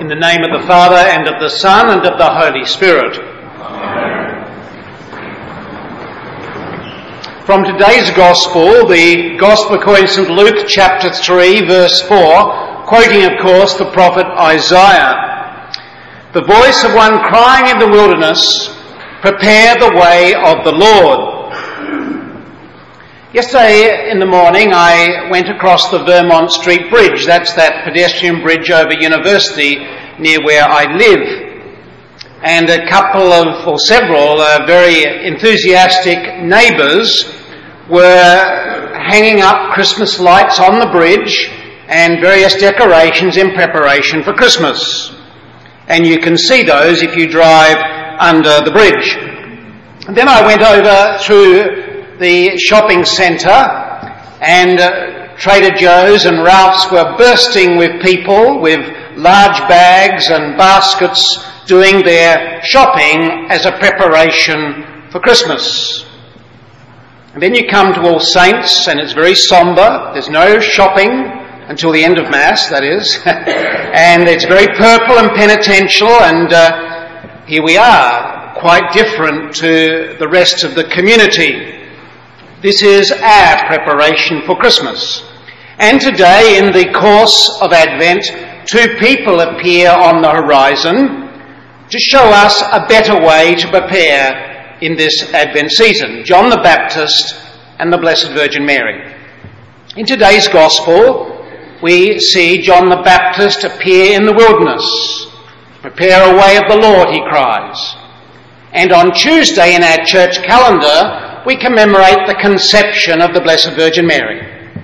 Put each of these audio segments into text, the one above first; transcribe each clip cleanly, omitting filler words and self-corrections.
In the name of the Father, and of the Son, and of the Holy Spirit. Amen. From today's Gospel, the Gospel according to St. Luke chapter 3, verse 4, quoting, of course, the prophet Isaiah. The voice of one crying in the wilderness, prepare the way of the Lord. Yesterday in the morning I went across the Vermont Street Bridge. That's that pedestrian bridge over University near where I live. And several very enthusiastic neighbours were hanging up Christmas lights on the bridge and various decorations in preparation for Christmas. And you can see those if you drive under the bridge. And then I went over through the shopping centre, and Trader Joe's and Ralph's were bursting with people with large bags and baskets doing their shopping as a preparation for Christmas. And then you come to All Saints, and it's very sombre. There's no shopping until the end of Mass, that is. And it's very purple and penitential, and here we are, quite different to the rest of the community. This is our preparation for Christmas. And today, in the course of Advent, two people appear on the horizon to show us a better way to prepare in this Advent season: John the Baptist and the Blessed Virgin Mary. In today's Gospel, we see John the Baptist appear in the wilderness. Prepare a way of the Lord, he cries. And on Tuesday in our church calendar, we commemorate the conception of the Blessed Virgin Mary.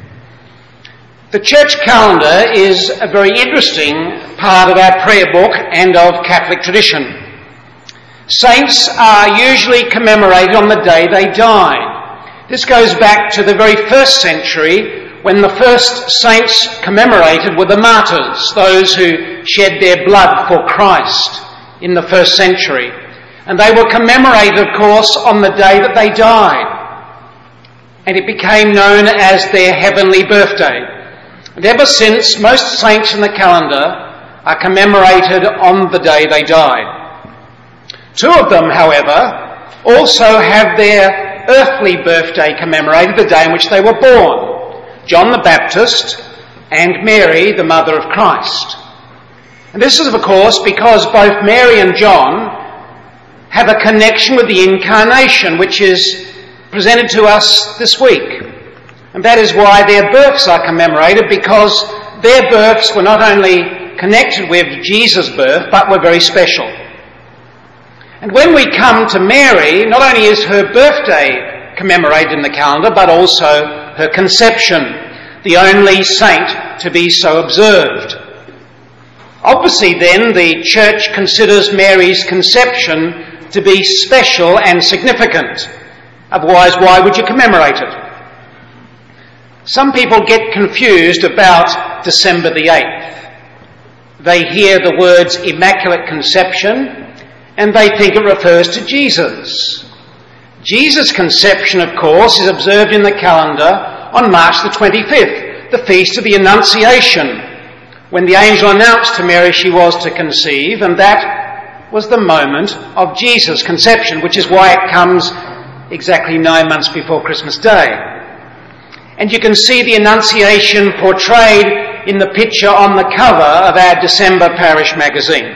The church calendar is a very interesting part of our prayer book and of Catholic tradition. Saints are usually commemorated on the day they died. This goes back to the very first century, when the first saints commemorated were the martyrs, those who shed their blood for Christ in the first century. And they were commemorated, of course, on the day that they died. And it became known as their heavenly birthday. And ever since, most saints in the calendar are commemorated on the day they died. Two of them, however, also have their earthly birthday commemorated, the day in which they were born: John the Baptist and Mary, the mother of Christ. And this is, of course, because both Mary and John have a connection with the Incarnation, which is presented to us this week. And that is why their births are commemorated, because their births were not only connected with Jesus' birth, but were very special. And when we come to Mary, not only is her birthday commemorated in the calendar, but also her conception, the only saint to be so observed. Obviously then, the Church considers Mary's conception to be special and significant. Otherwise, why would you commemorate it? Some people get confused about December the 8th. They hear the words Immaculate Conception and they think it refers to Jesus. Jesus' conception, of course, is observed in the calendar on March the 25th, the Feast of the Annunciation, when the angel announced to Mary she was to conceive, and that was the moment of Jesus' conception, which is why it comes exactly 9 months before Christmas Day. And you can see the Annunciation portrayed in the picture on the cover of our December parish magazine.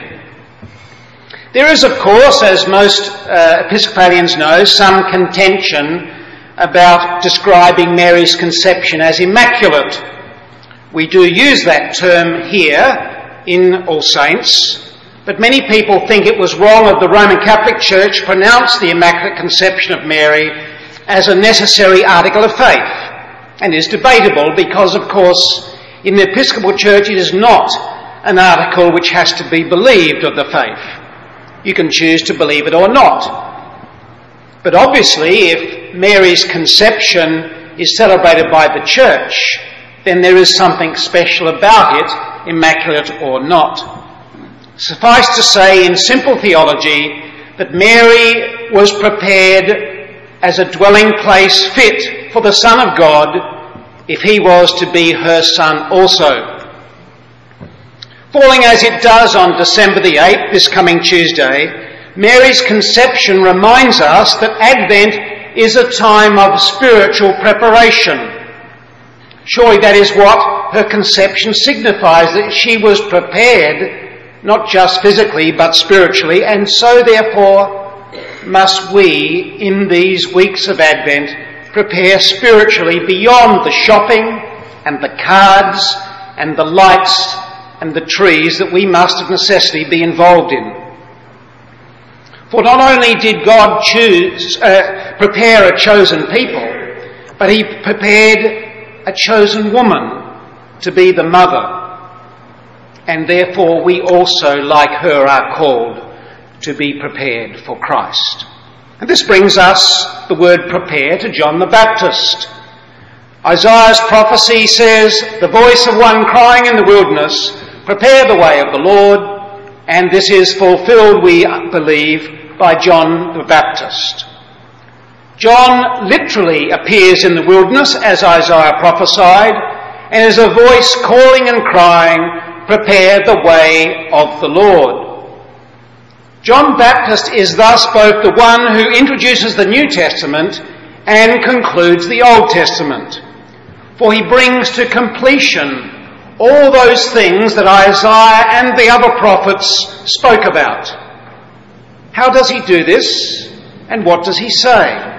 There is, of course, as most Episcopalians know, some contention about describing Mary's conception as immaculate. We do use that term here in All Saints, but many people think it was wrong of the Roman Catholic Church to pronounce the Immaculate Conception of Mary as a necessary article of faith, and is debatable because, of course, in the Episcopal Church it is not an article which has to be believed of the faith. You can choose to believe it or not. But obviously, if Mary's conception is celebrated by the Church, then there is something special about it, immaculate or not. Suffice to say, in simple theology, that Mary was prepared as a dwelling place fit for the Son of God, if he was to be her son also. Falling as it does on December the 8th, this coming Tuesday, Mary's conception reminds us that Advent is a time of spiritual preparation. Surely that is what her conception signifies, that she was prepared, not just physically but spiritually, and so therefore must we, in these weeks of Advent, prepare spiritually beyond the shopping and the cards and the lights and the trees that we must of necessity be involved in. For not only did God prepare a chosen people, but he prepared a chosen woman to be the mother. And therefore we also, like her, are called to be prepared for Christ. And this brings us, the word prepare, to John the Baptist. Isaiah's prophecy says, the voice of one crying in the wilderness, prepare the way of the Lord, and this is fulfilled, we believe, by John the Baptist. John literally appears in the wilderness, as Isaiah prophesied, and is a voice calling and crying, prepare the way of the Lord. John Baptist is thus both the one who introduces the New Testament and concludes the Old Testament, for he brings to completion all those things that Isaiah and the other prophets spoke about. How does he do this, and what does he say?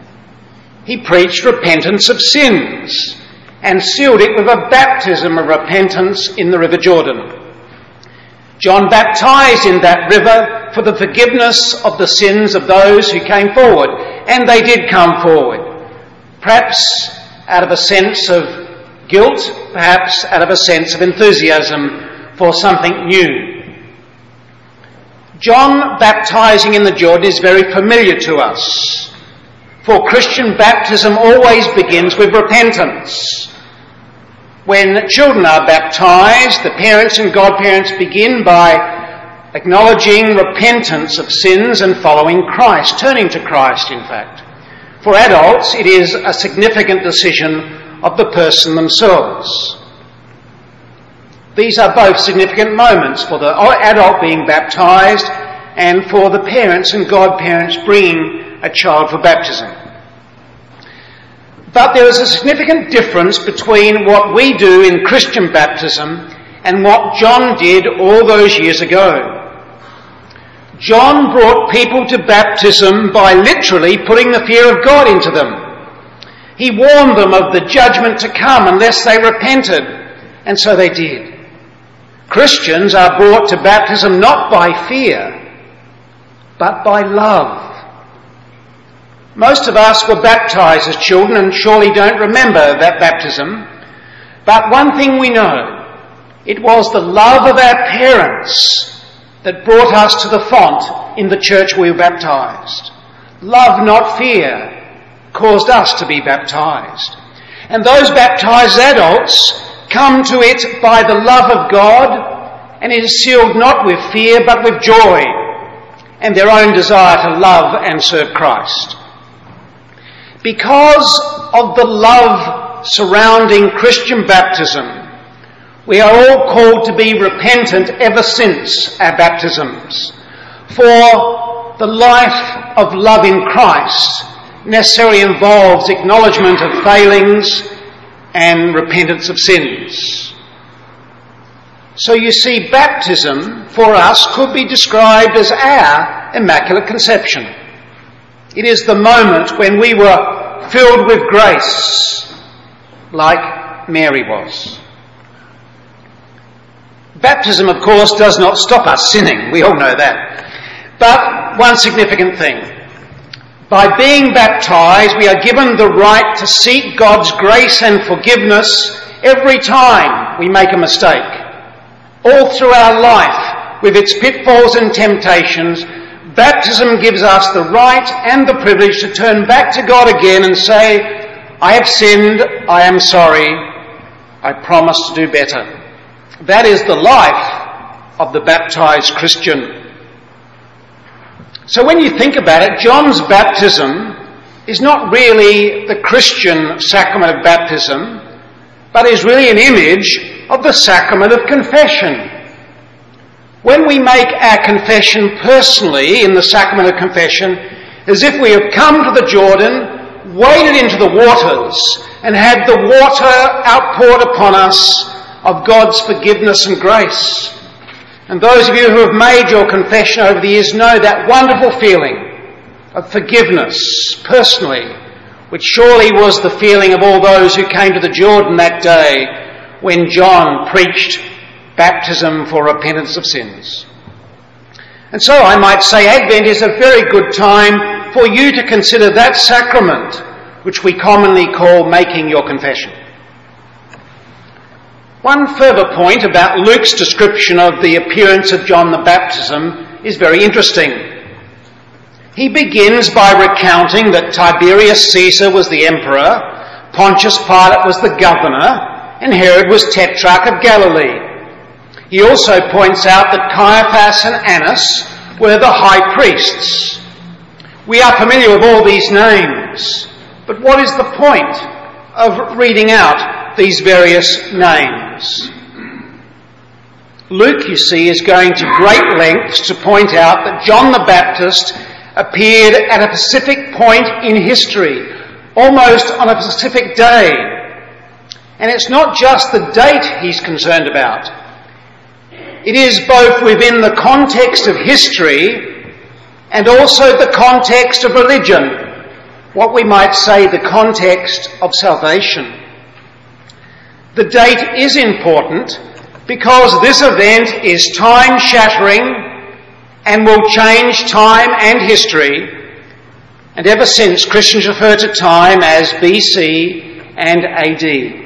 He preached repentance of sins and sealed it with a baptism of repentance in the River Jordan. John baptized in that river for the forgiveness of the sins of those who came forward, and they did come forward, perhaps out of a sense of guilt, perhaps out of a sense of enthusiasm for something new. John baptizing in the Jordan is very familiar to us, for Christian baptism always begins with repentance. When children are baptized, the parents and godparents begin by acknowledging repentance of sins and following Christ, turning to Christ, in fact. For adults, it is a significant decision of the person themselves. These are both significant moments for the adult being baptized and for the parents and godparents bringing a child for baptism. But there is a significant difference between what we do in Christian baptism and what John did all those years ago. John brought people to baptism by literally putting the fear of God into them. He warned them of the judgment to come unless they repented, and so they did. Christians are brought to baptism not by fear, but by love. Most of us were baptised as children and surely don't remember that baptism. But one thing we know, it was the love of our parents that brought us to the font in the church we were baptised. Love, not fear, caused us to be baptised. And those baptised adults come to it by the love of God, and it is sealed not with fear but with joy and their own desire to love and serve Christ. Because of the love surrounding Christian baptism, we are all called to be repentant ever since our baptisms. For the life of love in Christ necessarily involves acknowledgement of failings and repentance of sins. So you see, baptism for us could be described as our Immaculate Conception. It is the moment when we were filled with grace, like Mary was. Baptism, of course, does not stop us sinning. We all know that. But one significant thing. By being baptised, we are given the right to seek God's grace and forgiveness every time we make a mistake. All through our life, with its pitfalls and temptations, baptism gives us the right and the privilege to turn back to God again and say, I have sinned, I am sorry, I promise to do better. That is the life of the baptised Christian. So when you think about it, John's baptism is not really the Christian sacrament of baptism, but is really an image of the sacrament of confession, When we make our confession personally in the sacrament of confession, as if we have come to the Jordan, waded into the waters, and had the water outpoured upon us of God's forgiveness and grace. And those of you who have made your confession over the years know that wonderful feeling of forgiveness personally, which surely was the feeling of all those who came to the Jordan that day when John preached baptism for repentance of sins. And so I might say Advent is a very good time for you to consider that sacrament which we commonly call making your confession. One further point about Luke's description of the appearance of John the Baptist is very interesting. He begins by recounting that Tiberius Caesar was the emperor, Pontius Pilate was the governor, and Herod was tetrarch of Galilee. He also points out that Caiaphas and Annas were the high priests. We are familiar with all these names, but what is the point of reading out these various names? Luke, you see, is going to great lengths to point out that John the Baptist appeared at a specific point in history, almost on a specific day. And it's not just the date he's concerned about. It is both within the context of history and also the context of religion, what we might say the context of salvation. The date is important because this event is time-shattering and will change time and history, and ever since Christians refer to time as BC and AD.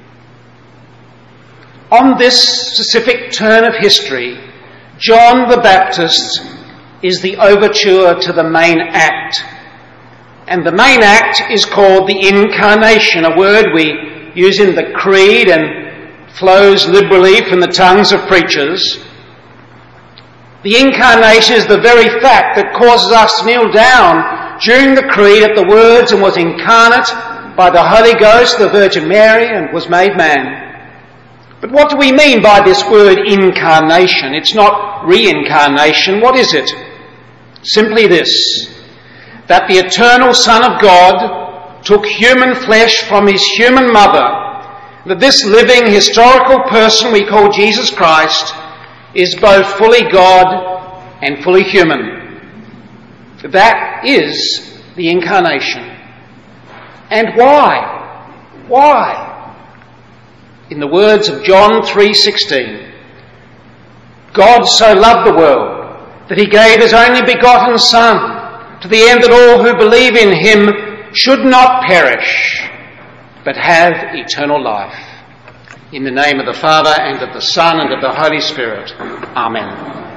On this specific turn of history, John the Baptist is the overture to the main act. And the main act is called the Incarnation, a word we use in the Creed and flows liberally from the tongues of preachers. The Incarnation is the very fact that causes us to kneel down during the Creed at the words, and was incarnate by the Holy Ghost, the Virgin Mary, and was made man. But what do we mean by this word incarnation? It's not reincarnation. What is it? Simply this, that the eternal Son of God took human flesh from his human mother, that this living historical person we call Jesus Christ is both fully God and fully human. That is the incarnation. And why? Why? In the words of John 3:16, God so loved the world that he gave his only begotten Son, to the end that all who believe in him should not perish, but have eternal life. In the name of the Father, and of the Son, and of the Holy Spirit. Amen.